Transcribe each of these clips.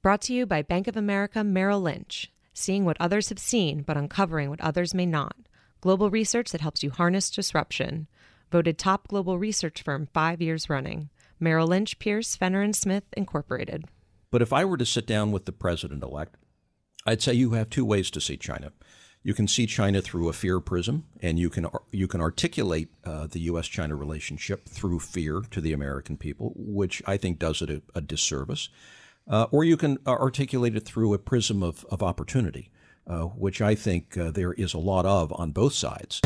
Brought to you by Bank of America Merrill Lynch. Seeing what others have seen, but uncovering what others may not. Global research that helps you harness disruption. Voted top global research firm 5 years running. Merrill Lynch, Pierce, Fenner & Smith, Incorporated. But if I were to sit down with the president-elect, I'd say you have two ways to see China. You can see China through a fear prism, and you can articulate the U.S.-China relationship through fear to the American people, which I think does it a disservice. Or you can articulate it through a prism of opportunity, which I think there is a lot of on both sides.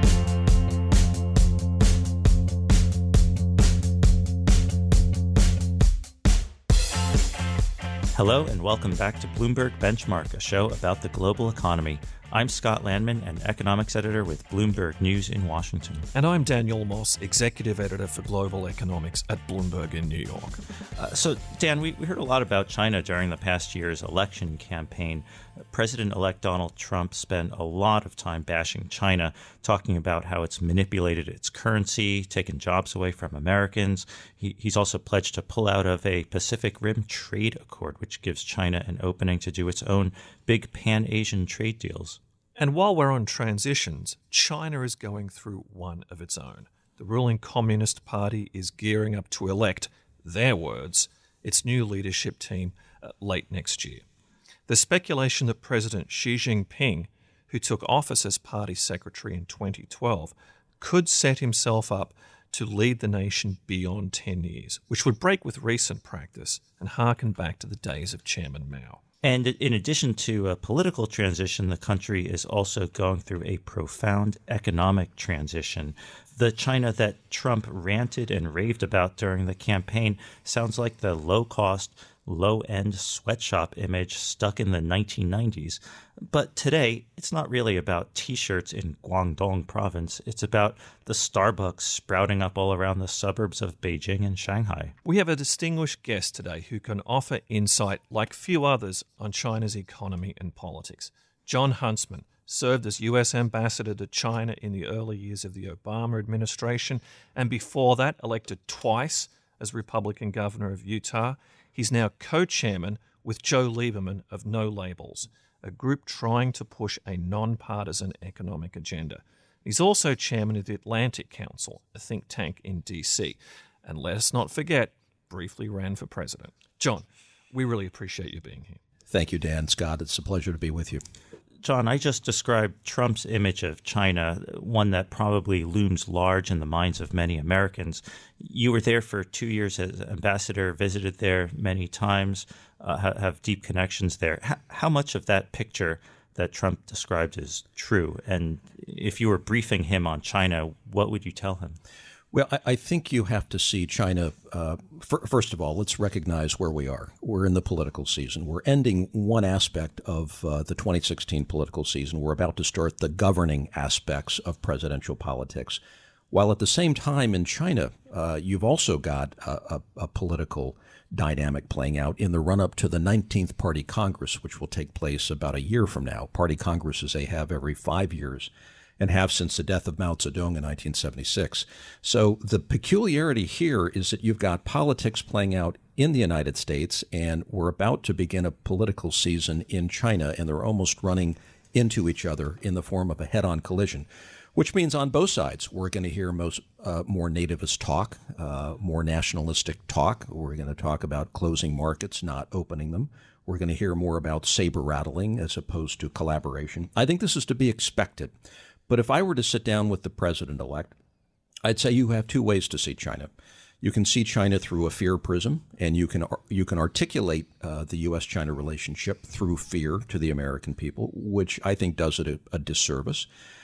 Hello and welcome back to Bloomberg Benchmark, a show about the global economy. I'm Scott Landman, an economics editor with Bloomberg News in Washington. And I'm Daniel Moss, executive editor for global economics at Bloomberg in New York. So, Dan, we heard a lot about China during the past year's election campaign. President-elect Donald Trump spent a lot of time bashing China, talking about how it's manipulated its currency, taken jobs away from Americans. He's also pledged to pull out of a Pacific Rim trade accord, which gives China an opening to do its own big pan-Asian trade deals. And while we're on transitions, China is going through one of its own. The ruling Communist Party is gearing up to elect, their words, its new leadership team late next year. The speculation that President Xi Jinping, who took office as party secretary in 2012, could set himself up to lead the nation beyond 10 years, which would break with recent practice and harken back to the days of Chairman Mao. And in addition to a political transition, the country is also going through a profound economic transition. The China that Trump ranted and raved about during the campaign sounds like the low-cost, low-end sweatshop image stuck in the 1990s. But today, it's not really about T-shirts in Guangdong province. It's about the Starbucks sprouting up all around the suburbs of Beijing and Shanghai. We have a distinguished guest today who can offer insight like few others on China's economy and politics. Jon Huntsman served as U.S. ambassador to China in the early years of the Obama administration, and before that, elected twice as Republican governor of Utah. He's now co-chairman with Joe Lieberman of No Labels, a group trying to push a nonpartisan economic agenda. He's also chairman of the Atlantic Council, a think tank in D.C. And let us not forget, briefly ran for president. Jon, we really appreciate you being here. Thank you, Dan. Scott, it's a pleasure to be with you. Jon, I just described Trump's image of China, one that probably looms large in the minds of many Americans. You were there for 2 years as ambassador, visited there many times, have deep connections there. How much of that picture that Trump described is true? And if you were briefing him on China, what would you tell him? Well, I think you have to see China. First of all, let's recognize where we are. We're in the political season. We're ending one aspect of the 2016 political season. We're about to start the governing aspects of presidential politics. While at the same time in China, you've also got a political dynamic playing out in the run-up to the 19th Party Congress, which will take place about a year from now. Party Congresses they have every 5 years, and have since the death of Mao Zedong in 1976. So the peculiarity here is that you've got politics playing out in the United States, and we're about to begin a political season in China, and they're almost running into each other in the form of a head-on collision, which means on both sides we're going to hear more nativist talk, more nationalistic talk. We're going to talk about closing markets, not opening them. We're going to hear more about saber rattling as opposed to collaboration. I think this is to be expected. But if I were to sit down with the president-elect, I'd say you have two ways to see China. You can see China through a fear prism, and you can articulate the U.S.-China relationship through fear to the American people, which I think does it a disservice.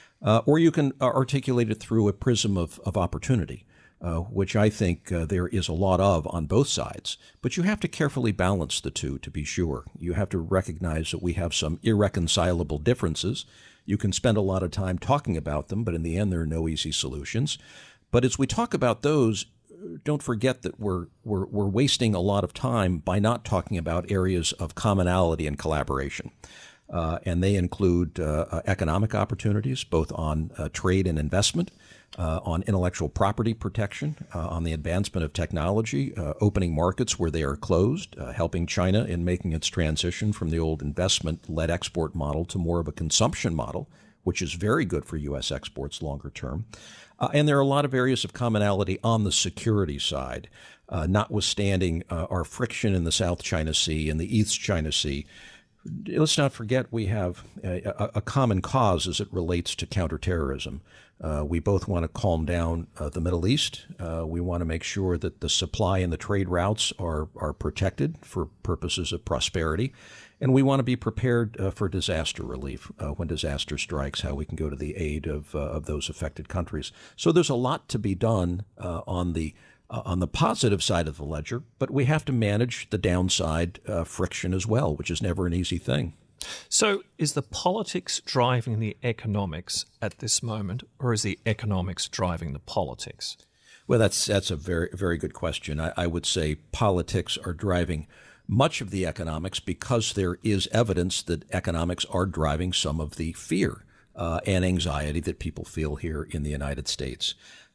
Or you can articulate it through a prism of opportunity, which I think there is a lot of on both sides. But you have to carefully balance the two, to be sure. You have to recognize that we have some irreconcilable differences. You can spend a lot of time talking about them, but in the end, there are no easy solutions. But as we talk about those, don't forget that we're wasting a lot of time by not talking about areas of commonality and collaboration. and they include economic opportunities, both on trade and investment, on intellectual property protection, on the advancement of technology, opening markets where they are closed, helping China in making its transition from the old investment-led export model to more of a consumption model, which is very good for U.S. exports longer term. And there are a lot of areas of commonality on the security side, notwithstanding our friction in the South China Sea and the East China Sea. Let's not forget we have a common cause as it relates to counterterrorism. We both want to calm down the Middle East. We want to make sure that the supply and the trade routes are protected for purposes of prosperity. And we want to be prepared for disaster relief when disaster strikes, how we can go to the aid of those affected countries. So there's a lot to be done on the positive side of the ledger, but we have to manage the downside friction as well, which is never an easy thing. So is the politics driving the economics at this moment, or is the economics driving the politics? Well, that's a very, very good question. I would say politics are driving much of the economics because there is evidence that economics are driving some of the fear and anxiety that people feel here in the United States.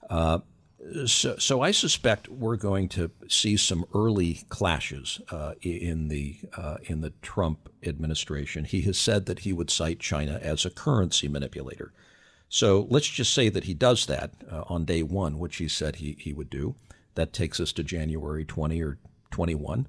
So I suspect we're going to see some early clashes in the Trump administration. He has said that he would cite China as a currency manipulator. So let's just say that he does that on day one, which he said he would do. That takes us to January 20 or 21.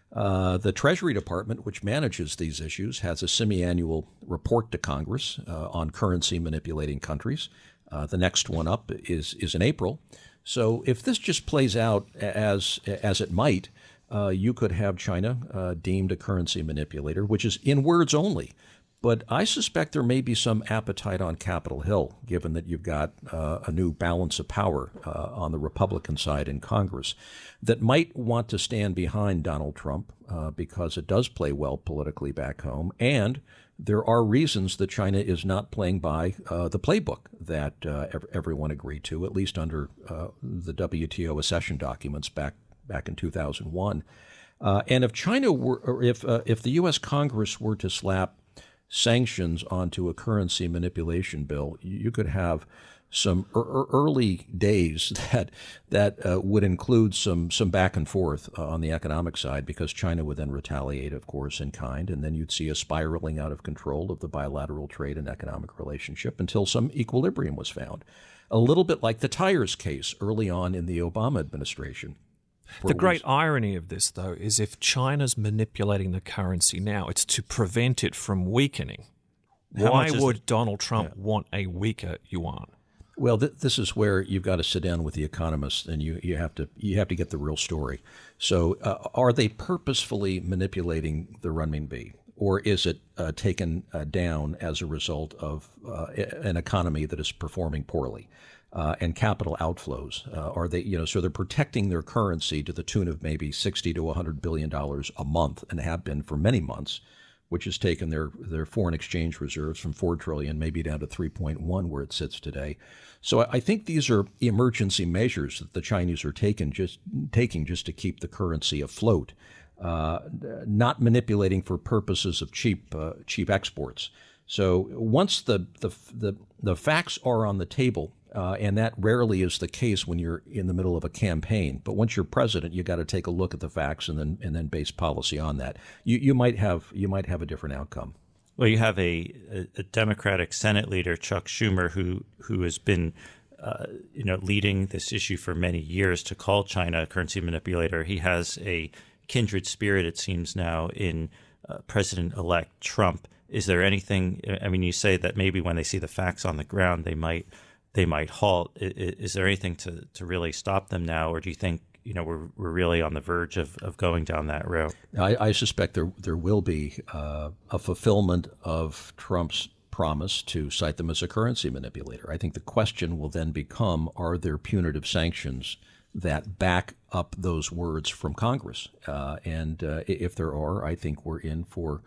The Treasury Department, which manages these issues, has a semi-annual report to Congress on currency manipulating countries. The next one up is in April. So if this just plays out as it might, you could have China deemed a currency manipulator, which is in words only. But I suspect there may be some appetite on Capitol Hill, given that you've got a new balance of power on the Republican side in Congress, that might want to stand behind Donald Trump because it does play well politically back home. And there are reasons that China is not playing by the playbook that everyone agreed to, at least under the WTO accession documents back in 2001. And if China were, or if the U.S. Congress were to slap sanctions onto a currency manipulation bill, you could have some early days that would include some back and forth on the economic side, because China would then retaliate, of course, in kind, and then you'd see a spiraling out of control of the bilateral trade and economic relationship until some equilibrium was found. A little bit like the tires case early on in the Obama administration. The great irony of this, though, is if China's manipulating the currency now, it's to prevent it from weakening. Why would Donald Trump want a weaker yuan? Well, this is where you've got to sit down with the economists, and you have to get the real story. So, are they purposefully manipulating the renminbi, or is it taken down as a result of an economy that is performing poorly? And capital outflows, are they, so they're protecting their currency to the tune of maybe $60 to $100 billion a month, and have been for many months, which has taken their foreign exchange reserves from $4 trillion maybe down to 3.1 where it sits today. So I think these are emergency measures that the Chinese are taking just to keep the currency afloat, not manipulating for purposes of cheap exports. So once the facts are on the table, and that rarely is the case when you're in the middle of a campaign. But once you're president, you got to take a look at the facts and then base policy on that. You might have a different outcome. Well, you have a Democratic Senate leader, Chuck Schumer, who has been leading this issue for many years to call China a currency manipulator. He has a kindred spirit, it seems now, in President-elect Trump. Is there anything? I mean, you say that maybe when they see the facts on the ground, they might halt. Is there anything to really stop them now, or do you think we're really on the verge of going down that route? I suspect there will be a fulfillment of Trump's promise to cite them as a currency manipulator. I think the question will then become: are there punitive sanctions that back up those words from Congress? And if there are, I think we're in for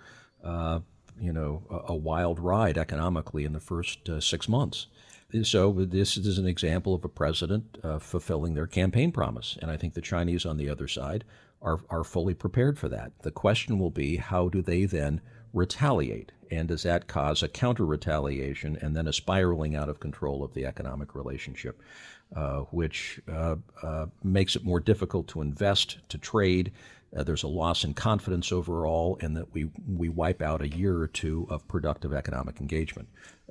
a wild ride economically in the first 6 months. So this is an example of a president fulfilling their campaign promise. And I think the Chinese on the other side are fully prepared for that. The question will be, how do they then retaliate? And does that cause a counter-retaliation and then a spiraling out of control of the economic relationship, which makes it more difficult to invest, to trade? There's a loss in confidence overall, and that we wipe out a year or two of productive economic engagement.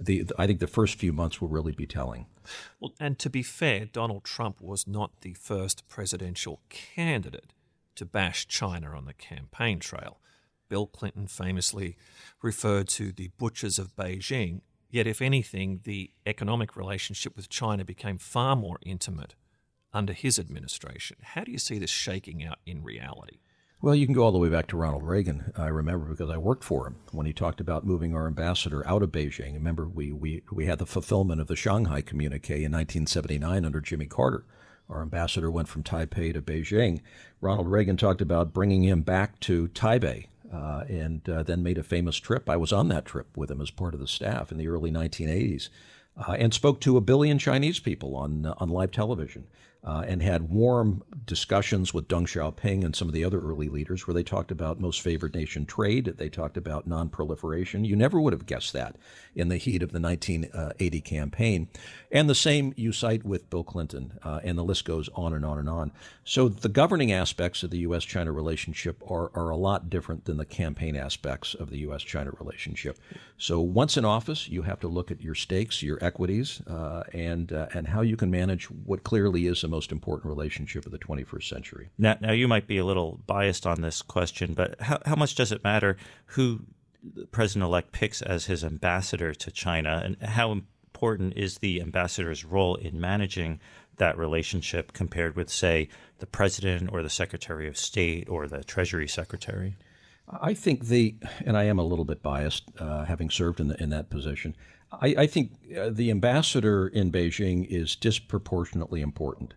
I think the first few months will really be telling. Well, and to be fair, Donald Trump was not the first presidential candidate to bash China on the campaign trail. Bill Clinton famously referred to the butchers of Beijing, yet if anything, the economic relationship with China became far more intimate under his administration. How do you see this shaking out in reality? Well, you can go all the way back to Ronald Reagan. I remember because I worked for him when he talked about moving our ambassador out of Beijing. Remember, we had the fulfillment of the Shanghai Communique in 1979 under Jimmy Carter. Our ambassador went from Taipei to Beijing. Ronald Reagan talked about bringing him back to Taipei and then made a famous trip. I was on that trip with him as part of the staff in the early 1980s and spoke to 1 billion Chinese people on live television. And had warm discussions with Deng Xiaoping and some of the other early leaders where they talked about most favored nation trade. They talked about non-proliferation. You never would have guessed that in the heat of the 1980 campaign. And the same you cite with Bill Clinton, and the list goes on and on and on. So the governing aspects of the U.S.-China relationship are a lot different than the campaign aspects of the U.S.-China relationship. So once in office, you have to look at your stakes, your equities, and how you can manage what clearly is the most important relationship of the 21st century. Now you might be a little biased on this question, but how much does it matter who the president-elect picks as his ambassador to China, and how important is the ambassador's role in managing that relationship compared with, say, the president or the secretary of state or the treasury secretary? I think and I am a little bit biased, having served in that position, I think the ambassador in Beijing is disproportionately important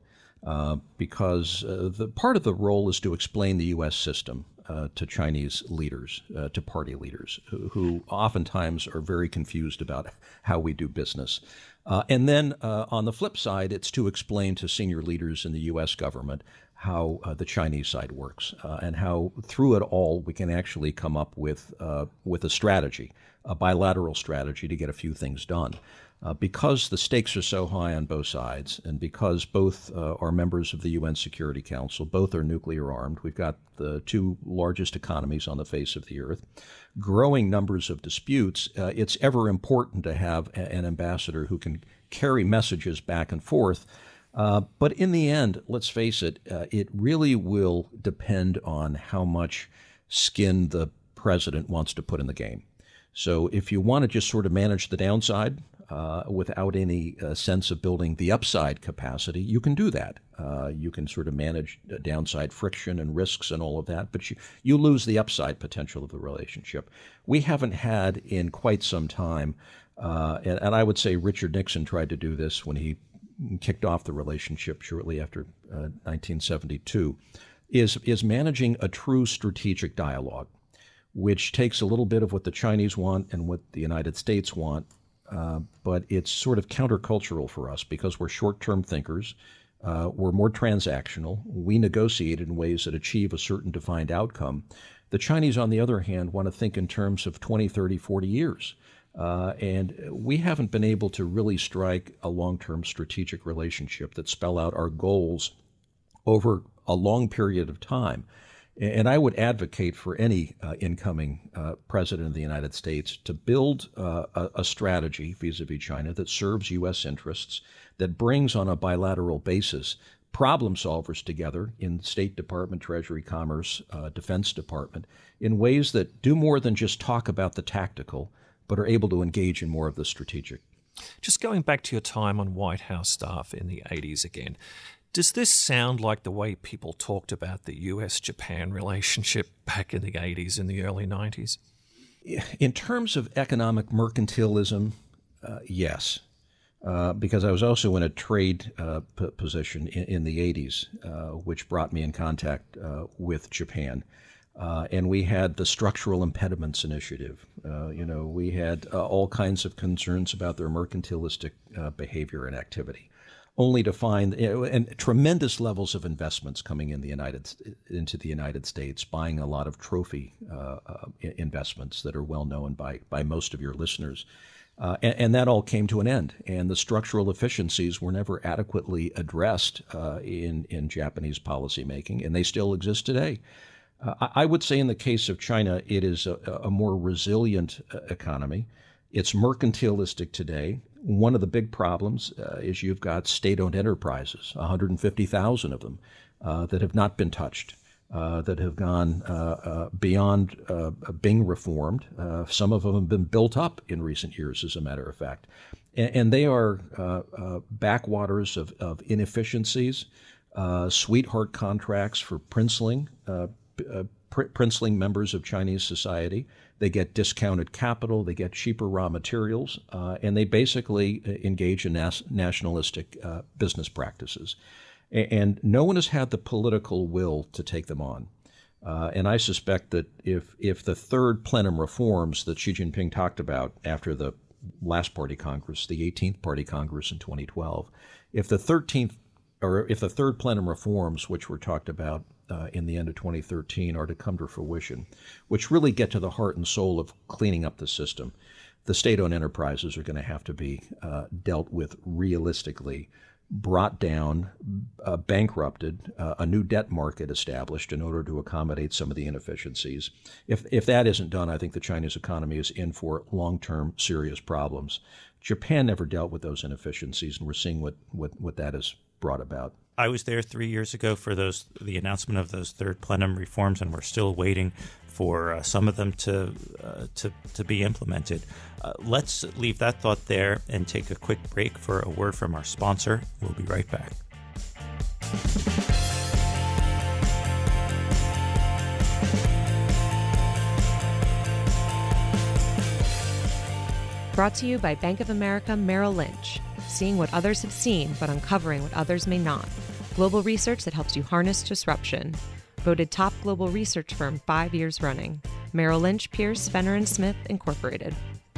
because the part of the role is to explain the U.S. system to Chinese leaders, to party leaders, who oftentimes are very confused about how we do business. And then on the flip side, it's to explain to senior leaders in the U.S. government how the Chinese side works and how through it all we can actually come up with a strategy, a bilateral strategy to get a few things done. Because the stakes are so high on both sides, and because both are members of the UN Security Council, both are nuclear armed, we've got the two largest economies on the face of the earth, growing numbers of disputes, it's ever important to have an ambassador who can carry messages back and forth. But in the end, let's face it, it really will depend on how much skin the president wants to put in the game. So if you want to just sort of manage the downside without any sense of building the upside capacity, you can do that. You can sort of manage downside friction and risks and all of that, but you lose the upside potential of the relationship. We haven't had in quite some time, and I would say Richard Nixon tried to do this when he kicked off the relationship shortly after 1972, is managing a true strategic dialogue, which takes a little bit of what the Chinese want and what the United States want, but it's sort of countercultural for us because we're short-term thinkers. We're more transactional. We negotiate in ways that achieve a certain defined outcome. The Chinese, on the other hand, want to think in terms of 20, 30, 40 years. And we haven't been able to really strike a long-term strategic relationship that spell out our goals over a long period of time. And I would advocate for any incoming president of the United States to build a strategy vis-a-vis China that serves U.S. interests, that brings on a bilateral basis problem solvers together in State Department, Treasury, Commerce, Defense Department, in ways that do more than just talk about the tactical, but are able to engage in more of the strategic. Just going back to your time on White House staff in the 80s again, does this sound like the way people talked about the U.S.-Japan relationship back in the 80s and the early 90s? In terms of economic mercantilism, yes. Because I was also in a trade position in the 80s, which brought me in contact with Japan. And we had the Structural Impediments Initiative. We had all kinds of concerns about their mercantilistic behavior and activity. only to find and tremendous levels of investments coming into the United States, buying a lot of trophy investments that are well known by most of your listeners. And that all came to an end. And the structural efficiencies were never adequately addressed in Japanese policymaking, and they still exist today. I would say in the case of China, it is a more resilient economy. It's mercantilistic today. One of the big problems is you've got state-owned enterprises, 150,000 of them, that have not been touched, that have gone beyond being reformed. Some of them have been built up in recent years, as a matter of fact. And they are backwaters of inefficiencies, sweetheart contracts for princeling members of Chinese society. They get discounted capital, they get cheaper raw materials, and they basically engage in nationalistic business practices. And no one has had the political will to take them on. And I suspect that if the third plenum reforms that Xi Jinping talked about after the last Party Congress, the 18th Party Congress in 2012, if the third plenum reforms, which were talked about in the end of 2013, are to come to fruition, which really get to the heart and soul of cleaning up the system, the state-owned enterprises are going to have to be dealt with realistically, brought down, bankrupted, a new debt market established in order to accommodate some of the inefficiencies. If that isn't done, I think the Chinese economy is in for long-term serious problems. Japan never dealt with those inefficiencies, and we're seeing what that has brought about. I was there 3 years ago for the announcement of those third plenum reforms, and we're still waiting for some of them to be implemented. Let's leave that thought there and take a quick break for a word from our sponsor. We'll be right back. Brought to you by Bank of America Merrill Lynch. Seeing what others have seen, but uncovering what others may not. Global research that helps you harness disruption. Voted top global research firm 5 years running. Merrill Lynch, Pierce, Fenner & Smith, Incorporated.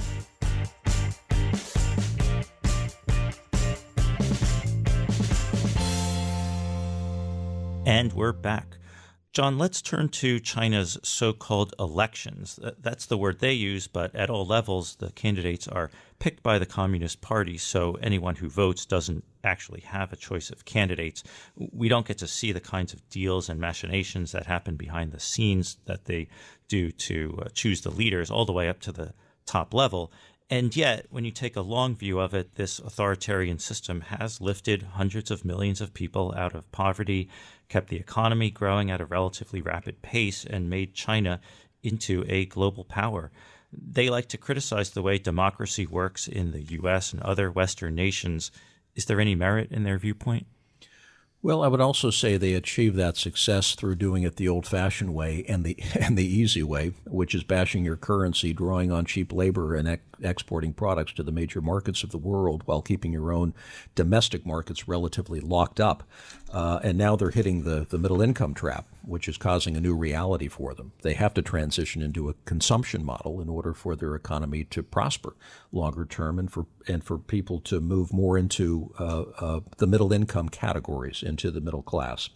And we're back. John, let's turn to China's so-called elections. That's the word they use, but at all levels, the candidates are picked by the Communist Party, so anyone who votes doesn't actually have a choice of candidates. We don't get to see the kinds of deals and machinations that happen behind the scenes that they do to choose the leaders all the way up to the top level. And yet, when you take a long view of it, this authoritarian system has lifted hundreds of millions of people out of poverty, kept the economy growing at a relatively rapid pace, and made China into a global power. They like to criticize the way democracy works in the U.S. and other Western nations. Is there any merit in their viewpoint? Well, I would also say they achieve that success through doing it the old-fashioned way and the easy way, which is bashing your currency, drawing on cheap labor, and exporting products to the major markets of the world while keeping your own domestic markets relatively locked up. And now they're hitting the middle income trap, which is causing a new reality for them. They have to transition into a consumption model in order for their economy to prosper longer term, and for people to move more into the middle income categories, into the middle class.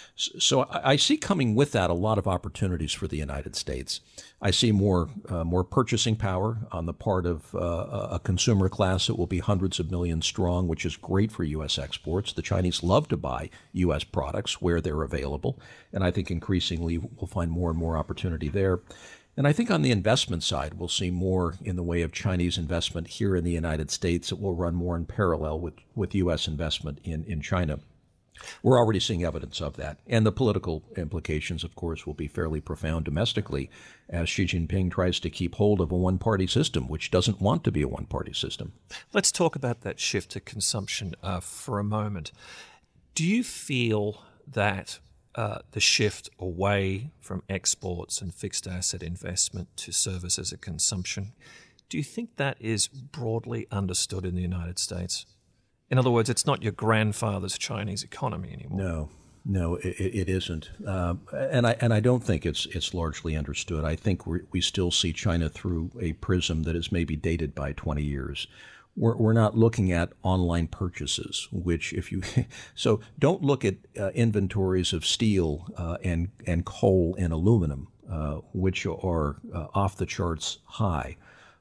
So I see coming with that a lot of opportunities for the United States. I see more purchasing power on the part of a consumer class that will be hundreds of millions strong, which is great for U.S. exports. The Chinese love to buy U.S. products where they're available, and I think increasingly we'll find more and more opportunity there. And I think on the investment side, we'll see more in the way of Chinese investment here in the United States that will run more in parallel with U.S. investment in China. We're already seeing evidence of that. And the political implications, of course, will be fairly profound domestically as Xi Jinping tries to keep hold of a one-party system, which doesn't want to be a one-party system. Let's talk about that shift to consumption for a moment. Do you feel that the shift away from exports and fixed asset investment to services and consumption, do you think that is broadly understood in the United States? In other words, it's not your grandfather's Chinese economy anymore. No, it isn't, and I don't think it's largely understood. I think we still see China through a prism that is maybe dated by 20 years, We're not looking at online purchases, which so don't look at inventories of steel and coal and aluminum, which are off the charts high.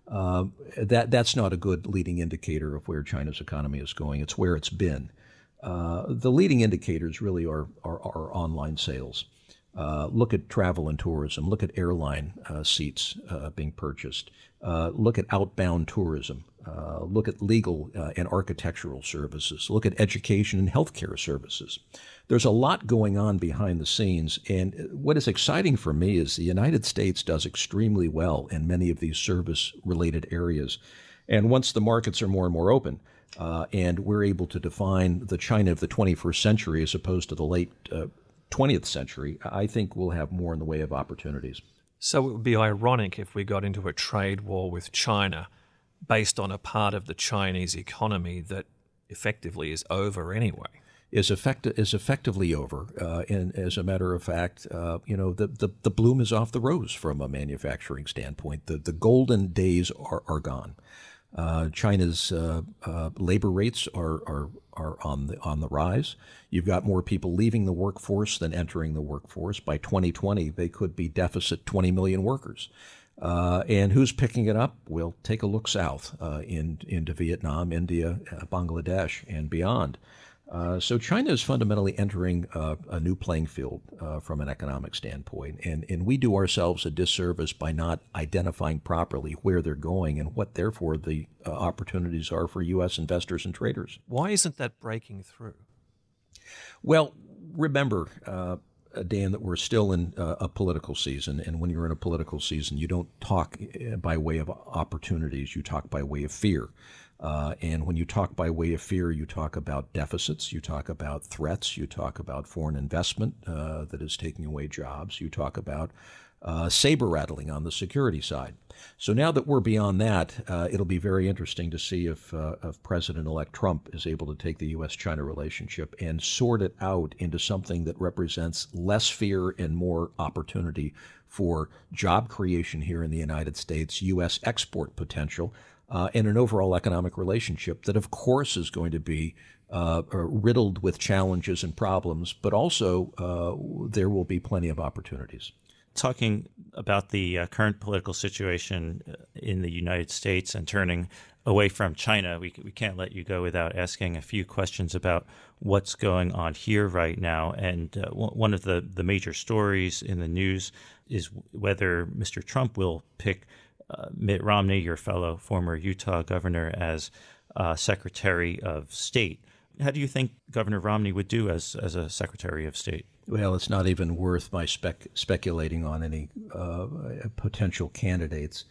That's not a good leading indicator of where China's economy is going. It's where it's been. The leading indicators really are online sales. Look at travel and tourism. Look at airline seats being purchased. Look at outbound tourism. Look at legal and architectural services. Look at education and healthcare services. There's a lot going on behind the scenes. And what is exciting for me is the United States does extremely well in many of these service-related areas. And once the markets are more and more open, and we're able to define the China of the 21st century as opposed to the late 20th century, I think we'll have more in the way of opportunities. So it would be ironic if we got into a trade war with China based on a part of the Chinese economy that effectively is over anyway. Is effectively over. And as a matter of fact, the bloom is off the rose from a manufacturing standpoint. The golden days are gone. China's labor rates are on the rise. You've got more people leaving the workforce than entering the workforce. By 2020, they could be deficit 20 million workers. And who's picking it up? Well, take a look south into Vietnam, India, Bangladesh, and beyond. So China is fundamentally entering a new playing field from an economic standpoint, and we do ourselves a disservice by not identifying properly where they're going and what, therefore, the opportunities are for U.S. investors and traders. Why isn't that breaking through? Well, remember, Dan, that we're still in a political season, and when you're in a political season, you don't talk by way of opportunities, you talk by way of fear. And when you talk by way of fear, you talk about deficits, you talk about threats, you talk about foreign investment that is taking away jobs, you talk about saber rattling on the security side. So now that we're beyond that, it'll be very interesting to see if President-elect Trump is able to take the U.S.-China relationship and sort it out into something that represents less fear and more opportunity for job creation here in the United States, U.S. export potential, and an overall economic relationship that, of course, is going to be riddled with challenges and problems, but also there will be plenty of opportunities. Talking about the current political situation in the United States and turning away from China, we can't let you go without asking a few questions about what's going on here right now. And one of the major stories in the news is whether Mr. Trump will pick Mitt Romney, your fellow former Utah governor, as Secretary of State. How do you think Governor Romney would do as a Secretary of State? Well, it's not even worth my speculating on any potential candidates.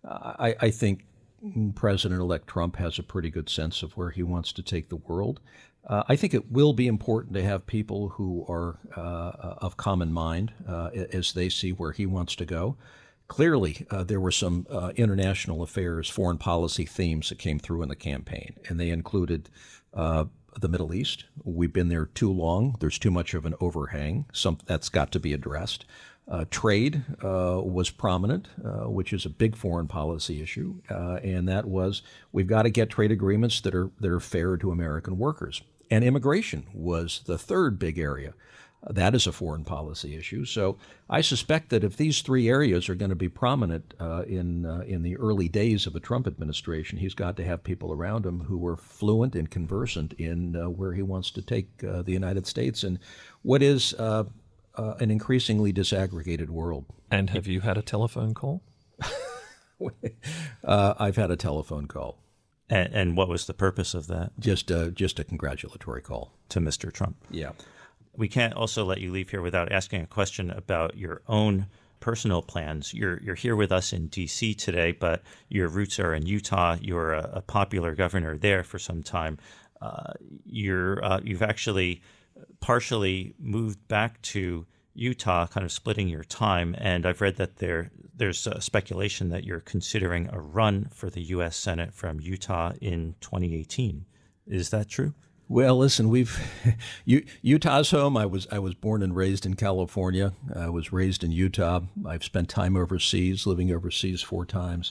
I think President-elect Trump has a pretty good sense of where he wants to take the world. I think it will be important to have people who are of common mind as they see where he wants to go. Clearly, there were some international affairs, foreign policy themes that came through in the campaign, and they included the Middle East. We've been there too long. There's too much of an overhang. That's got to be addressed. Trade was prominent, which is a big foreign policy issue, and that was we've got to get trade agreements that are fair to American workers. And immigration was the third big area. That is a foreign policy issue. So I suspect that if these three areas are going to be prominent in the early days of the Trump administration, he's got to have people around him who are fluent and conversant in where he wants to take the United States and what is an increasingly disaggregated world. And have you had a telephone call? I've had a telephone call. And what was the purpose of that? Just a congratulatory call. To Mr. Trump. Yeah. We can't also let you leave here without asking a question about your own personal plans. You're here with us in D.C. today, but your roots are in Utah. You're a popular governor there for some time. You've actually partially moved back to Utah, kind of splitting your time. And I've read that there's speculation that you're considering a run for the U.S. Senate from Utah in 2018. Is that true? Well, listen, Utah's home. I was born and raised in California. I was raised in Utah. I've spent time overseas, living overseas 4 times.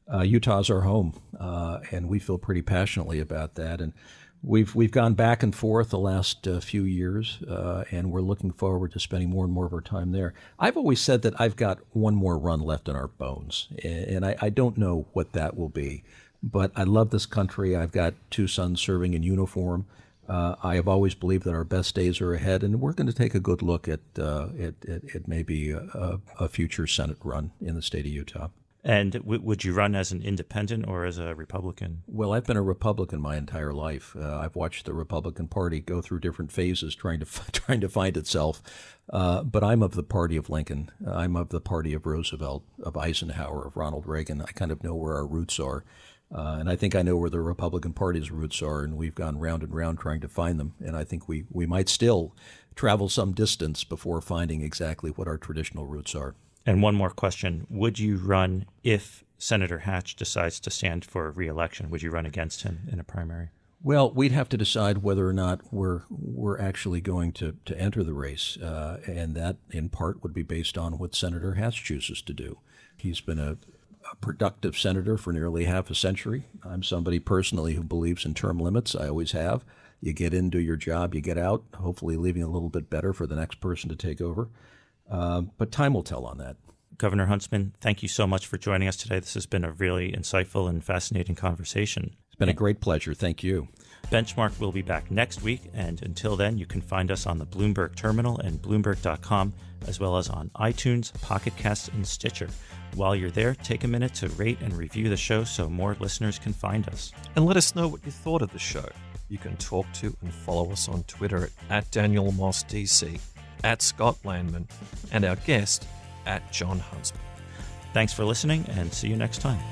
Utah's our home, and we feel pretty passionately about that. And we've gone back and forth the last few years, and we're looking forward to spending more and more of our time there. I've always said that I've got one more run left in our bones, and I don't know what that will be. But I love this country. I've got 2 sons serving in uniform. I have always believed that our best days are ahead, and we're going to take a good look at maybe a future Senate run in the state of Utah. And would you run as an independent or as a Republican? Well, I've been a Republican my entire life. I've watched the Republican Party go through different phases trying to find itself. But I'm of the party of Lincoln. I'm of the party of Roosevelt, of Eisenhower, of Ronald Reagan. I kind of know where our roots are. And I think I know where the Republican Party's roots are, and we've gone round and round trying to find them. And I think we might still travel some distance before finding exactly what our traditional roots are. And one more question. Would you run if Senator Hatch decides to stand for re-election? Would you run against him in a primary? Well, we'd have to decide whether or not we're actually going to enter the race, and that in part would be based on what Senator Hatch chooses to do. He's been a productive senator for nearly half a century. I'm somebody personally who believes in term limits. I always have. You get in, do your job, you get out, hopefully leaving a little bit better for the next person to take over. But time will tell on that. Governor Huntsman, thank you so much for joining us today. This has been a really insightful and fascinating conversation. It's been a great pleasure. Thank you. Benchmark will be back next week, and until then, you can find us on the Bloomberg Terminal and Bloomberg.com, as well as on iTunes, Pocket Casts, and Stitcher. While you're there, take a minute to rate and review the show so more listeners can find us. And let us know what you thought of the show. You can talk to and follow us on Twitter at Daniel Moss DC, at Scott Landman, and our guest at Jon Huntsman. Thanks for listening, and see you next time.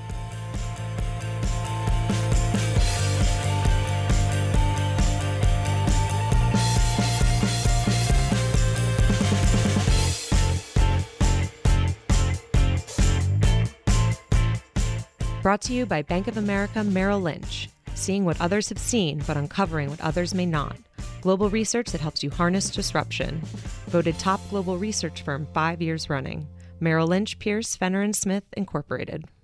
Brought to you by Bank of America Merrill Lynch. Seeing what others have seen, but uncovering what others may not. Global research that helps you harness disruption. Voted top global research firm 5 years running. Merrill Lynch, Pierce, Fenner & Smith, Incorporated.